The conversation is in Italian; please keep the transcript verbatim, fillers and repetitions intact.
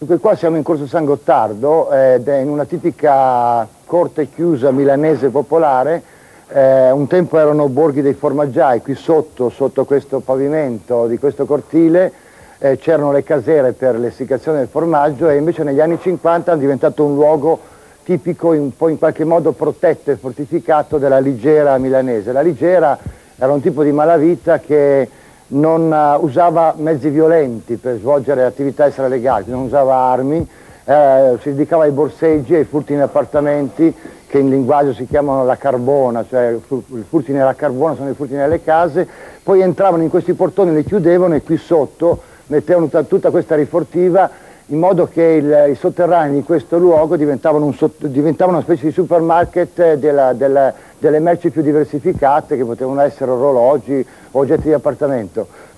Dunque qua siamo in Corso San Gottardo ed è in una tipica corte chiusa milanese popolare. Eh, un tempo erano borghi dei formaggiai, qui sotto, sotto questo pavimento di questo cortile eh, c'erano le casere per l'essiccazione del formaggio, e invece negli anni cinquanta è diventato un luogo tipico, un po' in qualche modo protetto e fortificato della Ligera milanese. La Ligera era un tipo di malavita che non uh, usava mezzi violenti per svolgere attività extralegali, non usava armi, eh, si dedicava ai borseggi, ai furti in appartamenti, che in linguaggio si chiamano la carbona, cioè i furti nella carbona sono i furti nelle case. Poi entravano in questi portoni, li chiudevano e qui sotto mettevano tutta, tutta questa rifortiva, in modo che il, i sotterranei di questo luogo diventavano, un, diventavano una specie di supermarket della, della, delle merci più diversificate, che potevano essere orologi o oggetti di appartamento.